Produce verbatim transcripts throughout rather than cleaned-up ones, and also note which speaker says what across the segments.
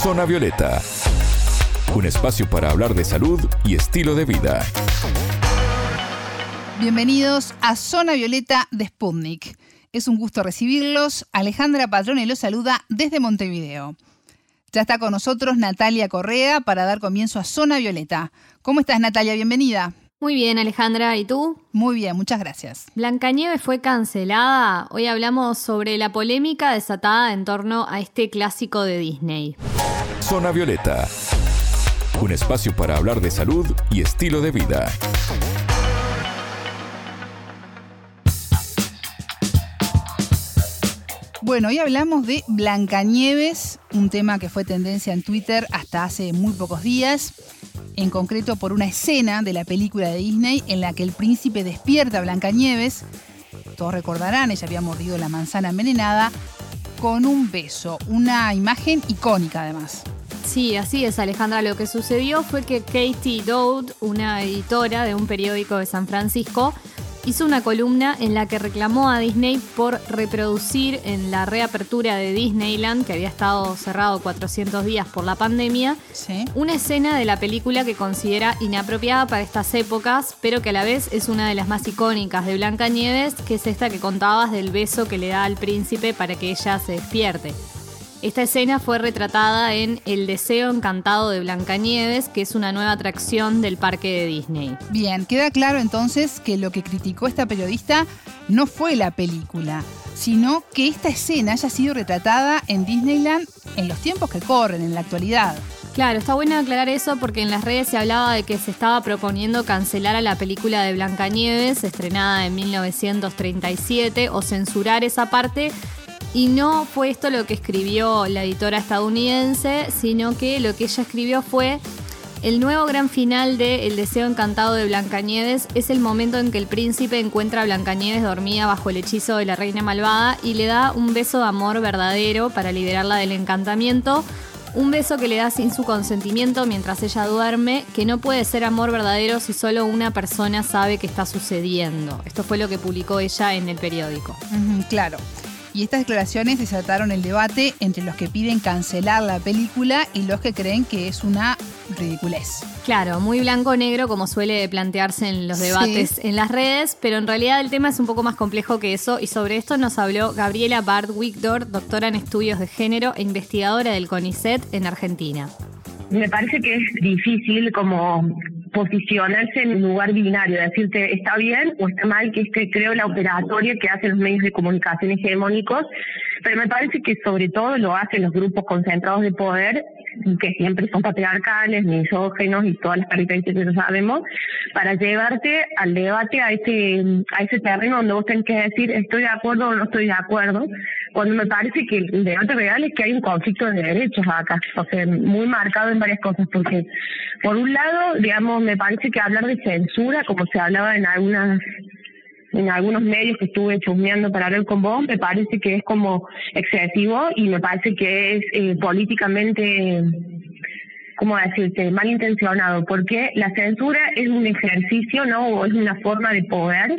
Speaker 1: Zona Violeta, un espacio para hablar de salud y estilo de vida.
Speaker 2: Bienvenidos a Zona Violeta de Sputnik. Es un gusto recibirlos. Alejandra Padrone los saluda desde Montevideo. Ya está con nosotros Natalia Correa para dar comienzo a Zona Violeta. ¿Cómo estás, Natalia? Bienvenida.
Speaker 3: Muy bien, Alejandra. ¿Y tú?
Speaker 2: Muy bien, muchas gracias.
Speaker 3: Blancanieves fue cancelada. Hoy hablamos sobre la polémica desatada en torno a este clásico de Disney.
Speaker 1: Zona Violeta, un espacio para hablar de salud y estilo de vida.
Speaker 2: Bueno, hoy hablamos de Blancanieves, un tema que fue tendencia en Twitter hasta hace muy pocos días, en concreto por una escena de la película de Disney en la que el príncipe despierta a Blancanieves, todos recordarán, ella había mordido la manzana envenenada, con un beso, una imagen icónica además.
Speaker 3: Sí, así es, Alejandra. Lo que sucedió fue que Katie Dowd, una editora de un periódico de San Francisco, hizo una columna en la que reclamó a Disney por reproducir en la reapertura de Disneyland, que había estado cerrado cuatrocientos días por la pandemia,
Speaker 2: ¿sí?,
Speaker 3: una escena de la película que considera inapropiada para estas épocas, pero que a la vez es una de las más icónicas de Blancanieves, que es esta que contabas del beso que le da al príncipe para que ella se despierte. Esta escena fue retratada en El Deseo Encantado de Blancanieves, que es una nueva atracción del parque de Disney.
Speaker 2: Bien, queda claro entonces que lo que criticó esta periodista no fue la película, sino que esta escena haya sido retratada en Disneyland en los tiempos que corren, en la actualidad.
Speaker 3: Claro, está bueno aclarar eso porque en las redes se hablaba de que se estaba proponiendo cancelar a la película de Blancanieves, estrenada en mil novecientos treinta y siete, o censurar esa parte. Y no fue esto lo que escribió la editora estadounidense, sino que lo que ella escribió fue: el nuevo gran final de El Deseo Encantado de Blancanieves es el momento en que el príncipe encuentra a Blancanieves dormida bajo el hechizo de la reina malvada y le da un beso de amor verdadero para liberarla del encantamiento. Un beso que le da sin su consentimiento mientras ella duerme, que no puede ser amor verdadero si solo una persona sabe que está sucediendo. Esto fue lo que publicó ella en el periódico.
Speaker 2: Uh-huh, claro. Y estas declaraciones desataron el debate entre los que piden cancelar la película y los que creen que es una ridiculez.
Speaker 3: Claro, muy blanco-negro como suele plantearse en los debates, sí, en las redes, pero en realidad el tema es un poco más complejo que eso, y sobre esto nos habló Gabriela Bard-Wigdor, doctora en estudios de género e investigadora del CONICET en Argentina.
Speaker 4: Me parece que es difícil como posicionarse en un lugar binario, decirte está bien o está mal, que es que creo la operatoria que hacen los medios de comunicación hegemónicos, pero me parece que sobre todo lo hacen los grupos concentrados de poder, que siempre son patriarcales, misóginos y todas las características que lo sabemos, para llevarte al debate a ese a ese terreno donde vos tenés que decir estoy de acuerdo o no estoy de acuerdo, cuando me parece que el debate real es que hay un conflicto de derechos acá, o sea, muy marcado en varias cosas, porque por un lado, digamos, me parece que hablar de censura, como se hablaba en algunas en algunos medios que estuve chusmeando para hablar con vos, me parece que es como excesivo y me parece que es eh, políticamente, ¿cómo decirte?, malintencionado, porque la censura es un ejercicio, ¿no?, o es una forma de poder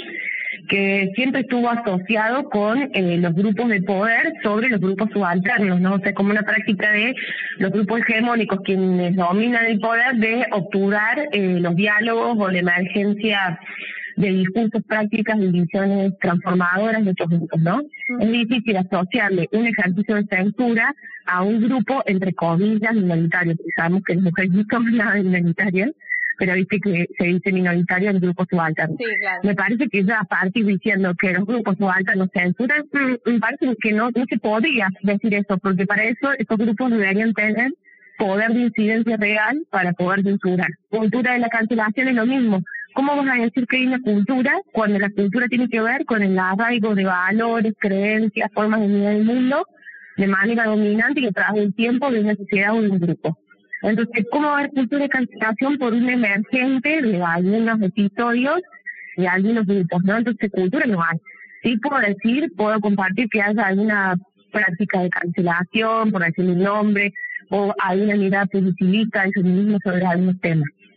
Speaker 4: que siempre estuvo asociado con eh, los grupos de poder sobre los grupos subalternos, ¿no? O sea, como una práctica de los grupos hegemónicos quienes dominan el poder de obturar eh, los diálogos o la emergencia de discursos, prácticas y visiones transformadoras de estos grupos, ¿no? Uh-huh. Es difícil asociarle un ejercicio de censura a un grupo, entre comillas, minoritario, porque sabemos que las mujeres no son nada minoritarias, pero viste que se dice minoritario en grupos subalternos.
Speaker 3: Sí, claro.
Speaker 4: Me parece que ya a partir diciendo que los grupos subalternos censuran, me parece que no, no se podría decir eso, porque para eso estos grupos deberían tener poder de incidencia real para poder censurar. Cultura de la cancelación es lo mismo. ¿Cómo vas a decir que hay una cultura cuando la cultura tiene que ver con el arraigo de valores, creencias, formas de mirar el mundo de manera dominante y a través del tiempo de una sociedad o de un grupo? Entonces, ¿cómo va a haber cultura de cancelación por un emergente de algunos episodios de algunos grupos, ¿no? Entonces, cultura no hay. Sí puedo decir, puedo compartir que haya alguna práctica de cancelación, por decirle un nombre, o alguna mirada positivista y feminismo sobre algunos temas.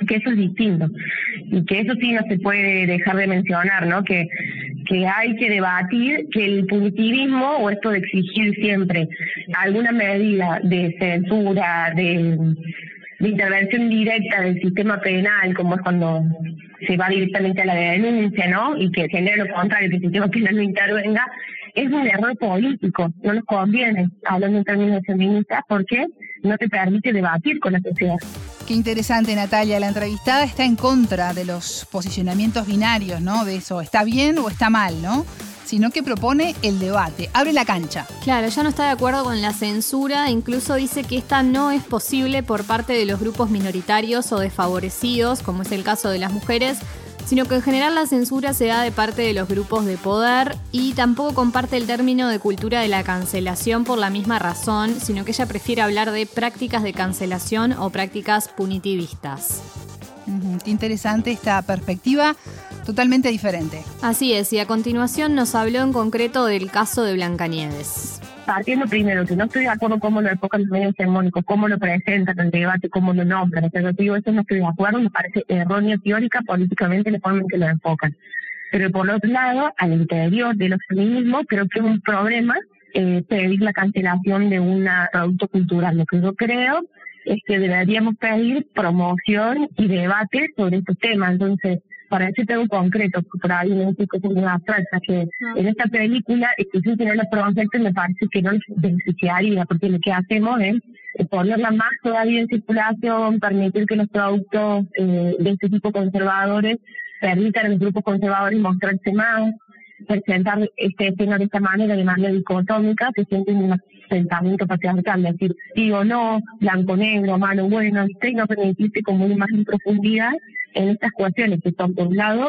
Speaker 4: que eso es distinto y que eso sí no se puede dejar de mencionar, ¿no? Que, que hay que debatir que el punitivismo o esto de exigir siempre alguna medida de censura, de, de intervención directa del sistema penal, como es cuando se va directamente a la denuncia, ¿no? Y que genera lo contrario, que el sistema penal no intervenga, es un error político, no nos conviene, hablando en términos feministas, porque no te permite debatir con la sociedad.
Speaker 2: Qué interesante, Natalia. La entrevistada está en contra de los posicionamientos binarios, ¿no? De eso, está bien o está mal, ¿no? Sino que propone el debate, abre la cancha.
Speaker 3: Claro, ella no está de acuerdo con la censura, incluso dice que esta no es posible por parte de los grupos minoritarios o desfavorecidos, como es el caso de las mujeres, sino que en general la censura se da de parte de los grupos de poder y tampoco comparte el término de cultura de la cancelación por la misma razón, sino que ella prefiere hablar de prácticas de cancelación o prácticas punitivistas.
Speaker 2: Uh-huh. Qué interesante esta perspectiva, totalmente diferente.
Speaker 3: Así es, y a continuación nos habló en concreto del caso de Blancanieves.
Speaker 4: Partiendo primero, que no estoy de acuerdo cómo lo enfocan los medios hegemónicos, cómo lo presentan en el debate, cómo lo nombran. Pero digo, eso no estoy de acuerdo, me parece erróneo teórica, políticamente la forma en que lo enfocan. Pero por otro lado, al interior de los feminismos, creo que es un problema eh, pedir la cancelación de un producto cultural. Lo que yo creo es que deberíamos pedir promoción y debate sobre estos temas. Entonces, para decirte algo concreto, por ahí me dice cosas muy abstractas, que no. En esta película, incluso si no la proyectos, me parece que no nos beneficiaría, porque lo que hacemos es ponerla más todavía en circulación, permitir que los productos eh, de este tipo conservadores permitan a los grupos conservadores mostrarse más, presentar este escena de esta manera, de manera dicotómica, que sienten un pensamiento patriarcal, es decir, sí o no, blanco negro, malo bueno, y no permitirse como una imagen en profundidad en estas cuestiones que son, por un lado,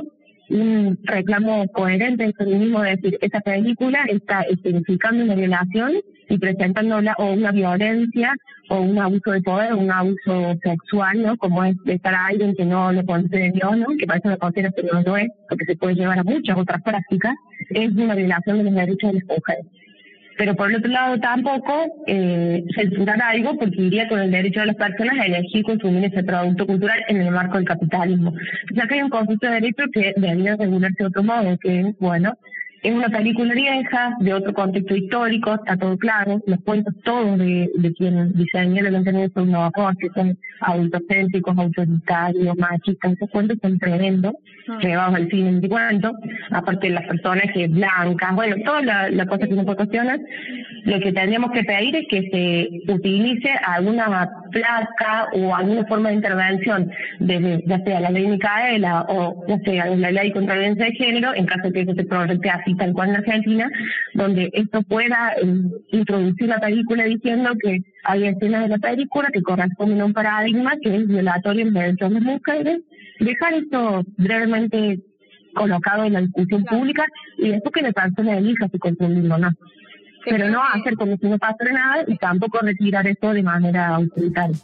Speaker 4: un reclamo coherente del feminismo de decir, esta película está escenificando una violación y presentándola o una violencia o un abuso de poder o un abuso sexual, ¿no? Como es estar a alguien que no lo concedió, ¿no? Que parece una considera pero no lo es, porque se puede llevar a muchas otras prácticas, es una violación de los derechos de las mujeres. Pero por el otro lado tampoco eh, censurar algo porque iría con el derecho de las personas a elegir consumir ese producto cultural en el marco del capitalismo. O sea que hay un concepto de derecho que debería regularse de otro modo, que es, bueno, es una película vieja, de otro contexto histórico, está todo claro, los cuentos todos de, de quien diseñó el contenido son nuevos, que son autocéntricos, autoritarios, machistas, esos cuentos son tremendos, llevados al cine en cuento, aparte de las personajes blancas, bueno, toda la, la cosa que nos proporcionan. Lo que tendríamos que pedir es que se utilice alguna placa o alguna forma de intervención, desde ya sea la ley Micaela o ya sea la ley contra la violencia de género, en caso de que eso se proyecte así tal cual en Argentina, donde esto pueda eh, introducir la película diciendo que hay escenas de la película que corresponden a un paradigma que es violatorio en derechos de las mujeres, dejar esto brevemente colocado en la discusión pública y después que la persona elija si consumirlo o no. Pero no hacer como si no pasara nada y tampoco retirar esto de manera autoritaria.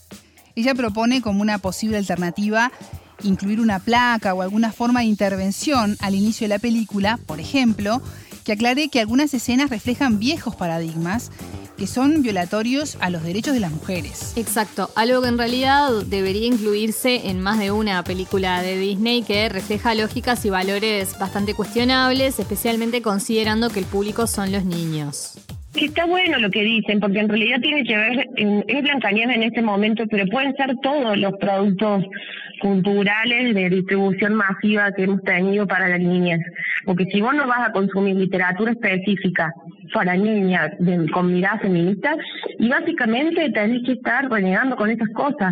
Speaker 2: Ella propone como una posible alternativa incluir una placa o alguna forma de intervención al inicio de la película, por ejemplo, que aclare que algunas escenas reflejan viejos paradigmas que son violatorios a los derechos de las mujeres.
Speaker 3: Exacto, algo que en realidad debería incluirse en más de una película de Disney que refleja lógicas y valores bastante cuestionables, especialmente considerando que el público son los niños.
Speaker 4: Está bueno lo que dicen, porque en realidad tiene que ver, en, es Blancanieves en este momento, pero pueden ser todos los productos culturales de distribución masiva que hemos tenido para la niñez. Porque si vos no vas a consumir literatura específica para niñas de, con mirada feminista, y básicamente tenés que estar renegando con esas cosas,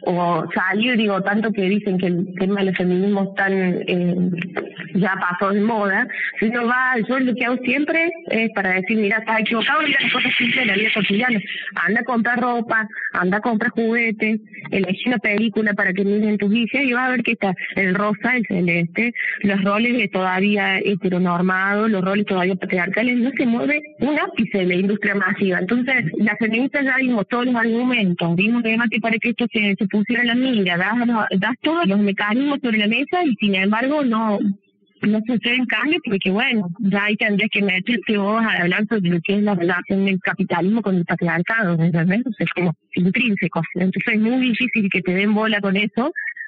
Speaker 4: o salir, digo, tanto que dicen que el tema del feminismo están, eh, ya pasó de moda, si no va, yo lo que hago siempre es para decir, mira, estás equivocado, mira las cosas simples de la vida cotidiana, anda a comprar ropa, anda a comprar juguetes, elegí una película para que miren tus hijas y vas a ver que está el rosa, el celeste, los roles de todavía heteronormados, los roles todavía patriarcales, no se mueve un ápice de la industria masiva. Entonces, las feministas ya vimos todos los argumentos, vimos además que para que esto se, se pusiera en la mira, das, das todos los mecanismos sobre la mesa y sin embargo no no sucede en cambio, porque bueno, ya ahí tendrías que meterte vos a hablar sobre lo que es la relación del capitalismo con el patriarcado, ¿entendés? Es como intrínseco. Entonces es muy difícil que te den bola con eso,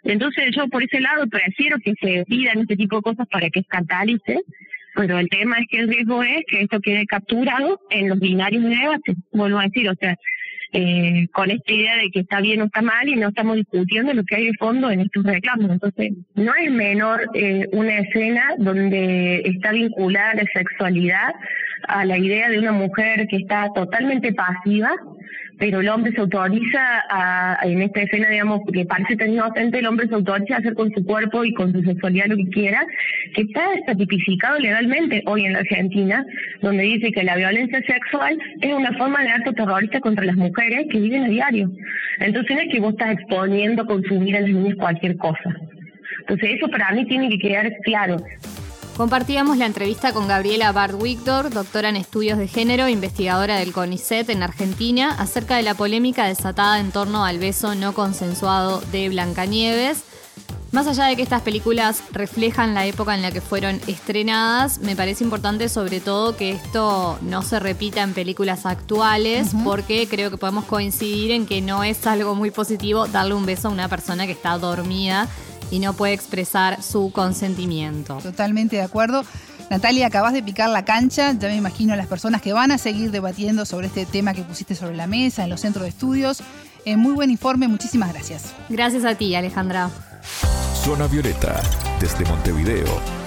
Speaker 4: Entonces yo por ese lado prefiero que se pidan este tipo de cosas para que escandalice, pero el tema es que el riesgo es que esto quede capturado en los binarios de debate, vuelvo a decir, o sea, eh, con esta idea de que está bien o está mal y no estamos discutiendo lo que hay de fondo en estos reclamos. Entonces, no es menor eh, una escena donde está vinculada la sexualidad a la idea de una mujer que está totalmente pasiva, pero el hombre se autoriza a, en esta escena, digamos, que parece tan inocente, el hombre se autoriza a hacer con su cuerpo y con su sexualidad lo que quiera, que está, está tipificado legalmente hoy en la Argentina, donde dice que la violencia sexual es una forma de acto terrorista contra las mujeres que viven a diario. Entonces no es que vos estás exponiendo a consumir a las niñas cualquier cosa. Entonces eso para mí tiene que quedar claro.
Speaker 3: Compartíamos la entrevista con Gabriela Bart-Wigdor, doctora en estudios de género, investigadora del CONICET en Argentina, acerca de la polémica desatada en torno al beso no consensuado de Blancanieves. Más allá de que estas películas reflejan la época en la que fueron estrenadas, me parece importante sobre todo que esto no se repita en películas actuales, uh-huh. porque creo que podemos coincidir en que no es algo muy positivo darle un beso a una persona que está dormida y no puede expresar su consentimiento.
Speaker 2: Totalmente de acuerdo. Natalia, acabas de picar la cancha. Ya me imagino a las personas que van a seguir debatiendo sobre este tema que pusiste sobre la mesa en los centros de estudios. Eh, muy buen informe, muchísimas gracias.
Speaker 3: Gracias a ti, Alejandra.
Speaker 1: Zona Violeta, desde Montevideo.